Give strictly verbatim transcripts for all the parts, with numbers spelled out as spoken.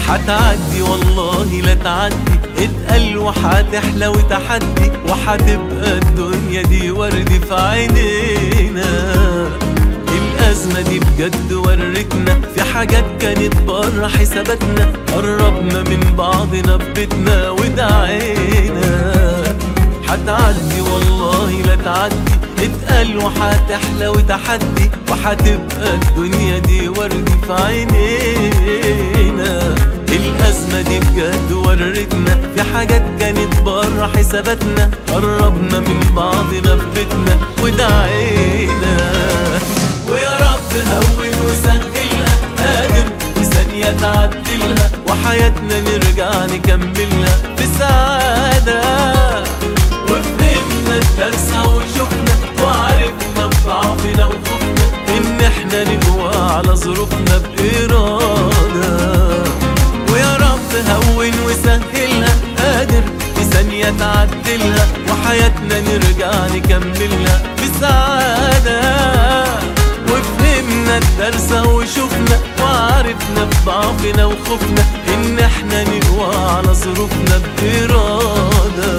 حتعدي والله لا تعدي، اتقل وحتحلى وتحدي، وحتبقى الدنيا دي ورد في عينينا. الأزمة دي بجد ورتنا في حاجات كانت بره حساباتنا، قربنا من بعضنا ببيتنا ودعينا. حتعدي والله لا تعدي، اتقل وحتحلى وتحدي، وحتبقى الدنيا دي ورد في عينينا. الأزمة دي بجد ورتنا في حاجات كانت بره حساباتنا، قربنا من بعضنا في بيتنا ودعينا. ويا رب هون وسهلها، قادر في ثانية تعدلها، وحياتنا نرجع نكملها في سعادة. وفهمنا الدرس وشوفنا، وعرفنا بضعفنا وخوفنا، إن احنا نقوى على ظروفنا بإرادة. ويا رب هون وسهلها، قادر في ثانية تعدلها، وحياتنا نرجع نكملها في سعادة. وفهمنا الدرس وشوفنا، وعرفنا بضعفنا وخوفنا، إن احنا نقوى على ظروفنا بإرادة.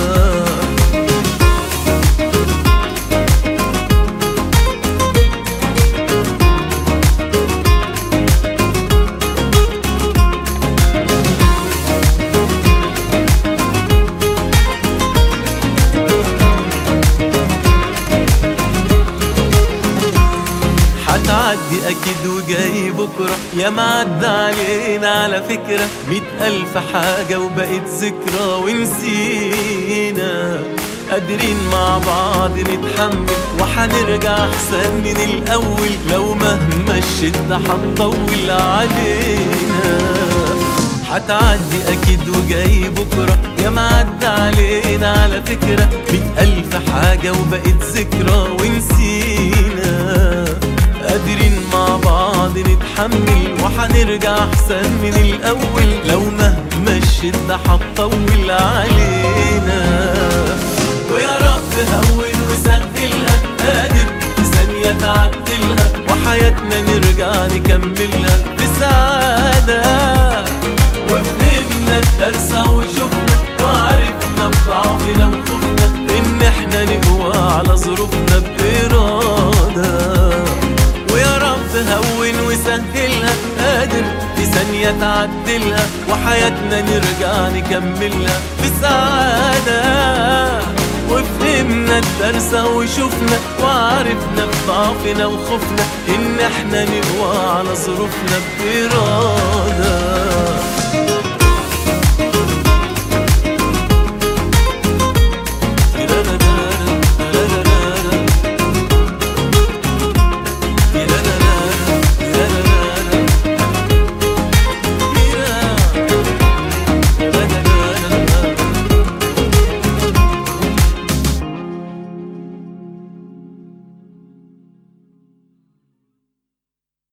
حتعدي أكيد وجاي بكرة، يا معدى علينا على فكرة مئة ألف حاجة وبقت ذكرى ونسينا. قادرين مع بعض نتحمل، وحنرجع أحسن من الأول، لو مهما الشدة حتطول علينا. حتعدي أكيد وجاي بكرة، يا معدى علينا على فكرة مئة ألف حاجة وبقت ذكرى ونسينا. قادرين مع بعض نتحمل، وحنرجع أحسن من الأول، لو مهما الشدة حتطول علينا. ويا رب هون وسهلها، قادر في ثانية تعدلها، وحياتنا نرجع نكملها في سعادة. وفهمنا الدرس وشوفنا، وعرفنا بضعفنا وخوفنا، إن احنا نقوى على ظروفنا بإرادة. ويا رب هون وسهلها، قادر في ثانية تعدلها، وحياتنا نرجع نكملها في سعادة. وفهمنا الدرس وشوفنا، وعرفنا بضعفنا وخوفنا، إن احنا نقوى على ظروفنا بإرادة.